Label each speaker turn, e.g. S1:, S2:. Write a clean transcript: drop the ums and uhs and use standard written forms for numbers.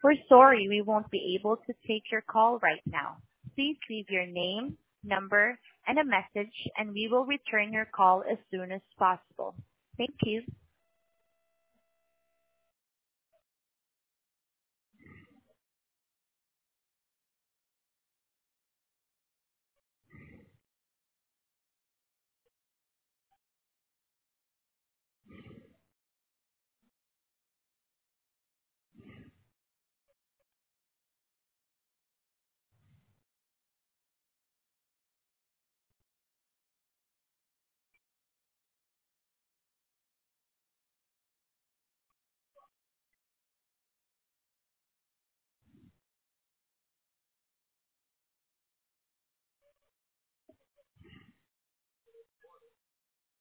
S1: We're sorry we won't be able to take your call right now. Please leave your name, number, and a message, and we will return your call as soon as possible. Thank you.